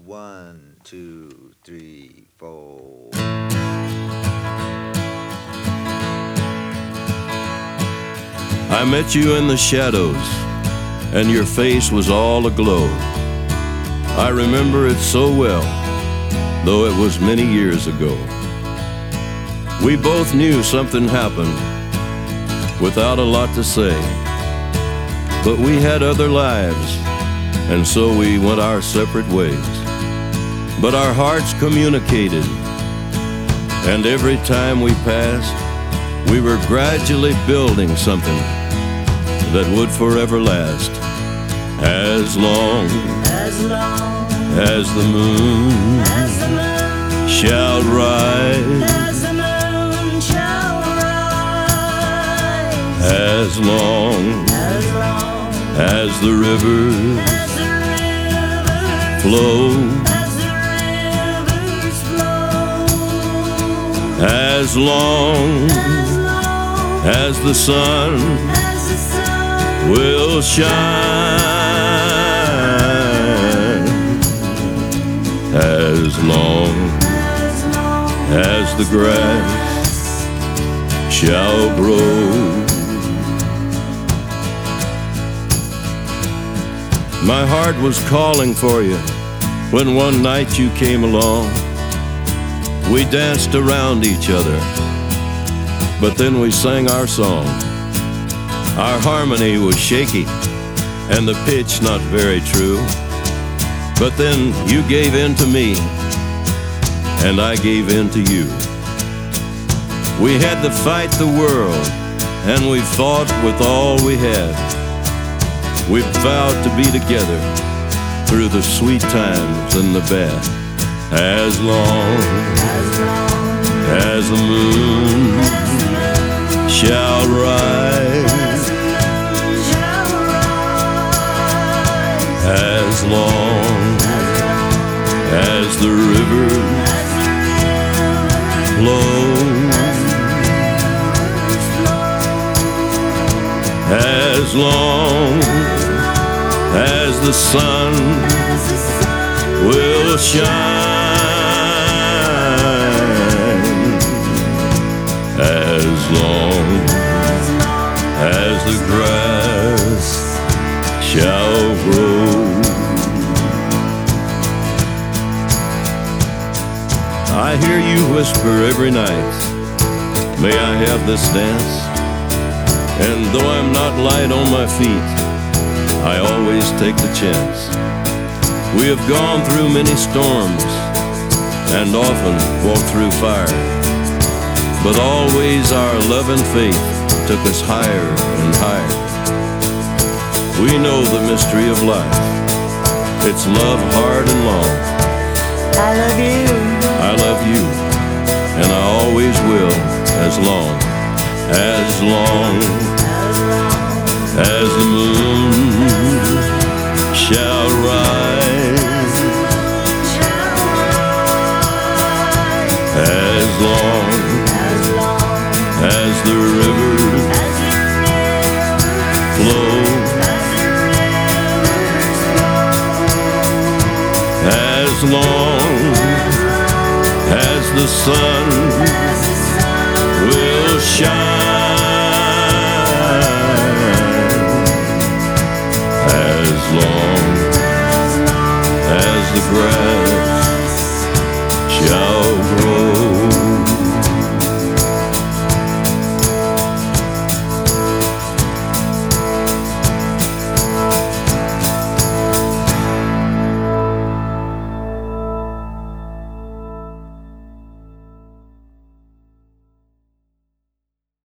1, 2, 3, 4. I met you in the shadows, and your face was all aglow. I remember it so well, though it was many years ago. We both knew something happened without a lot to say, but we had other lives, and so we went our separate ways. But our hearts communicated, and every time we passed, we were gradually building something that would forever last. As long as the moon shall rise, as long as the rivers flow, as long as the sun will shine, as long as the grass shall grow. My heart was calling for you when one night you came along. We danced around each other, but then we sang our song. Our harmony was shaky, and the pitch not very true. But then you gave in to me, and I gave in to you. We had to fight the world, and we fought with all we had. We vowed to be together through the sweet times and the bad. As long as the moon shall rise, as long as the rivers flow, as long as the sun will shine, as long as the grass shall grow. I hear you whisper every night, may I have this dance? And though I'm not light on my feet, I always take the chance. We have gone through many storms and often walked through fire, but always our love and faith took us higher and higher. We know the mystery of life. It's love hard and long. I love you. I love you, and I always will, as long as the moon shall rise, as long as the rivers flow, as long as the sun will shine, as long as the grass shall grow.